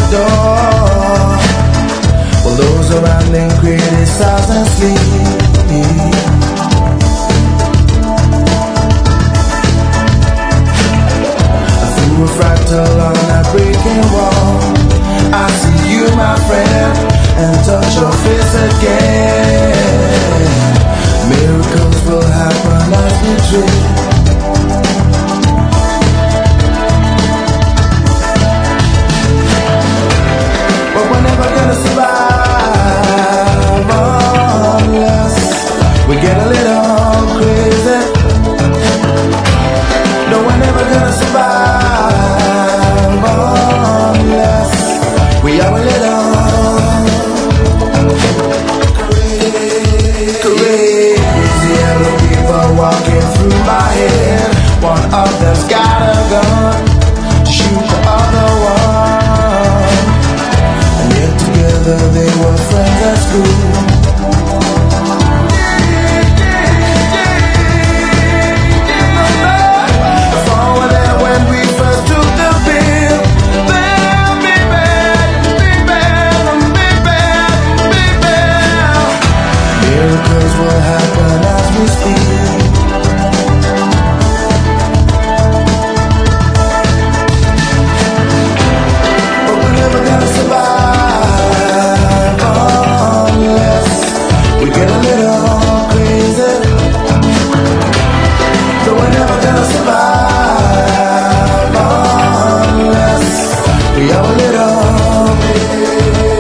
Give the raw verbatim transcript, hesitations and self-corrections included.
door. Well, those around them criticize and sleep. Through a fractal on that breaking wall, I see you, my friend, and touch your face again. Miracles will happen as we dream. But we're never gonna survive unless we get a little crazy. No, we're never gonna survive unless we are a little crazy. Crazy yellow people walking through my head. One of them's got a gun to shoot the other one, and yet together they were friends at school. Miracles will happen as we speak. But we're never gonna survive unless we get a little crazy. So we're never gonna survive unless we are a little crazy.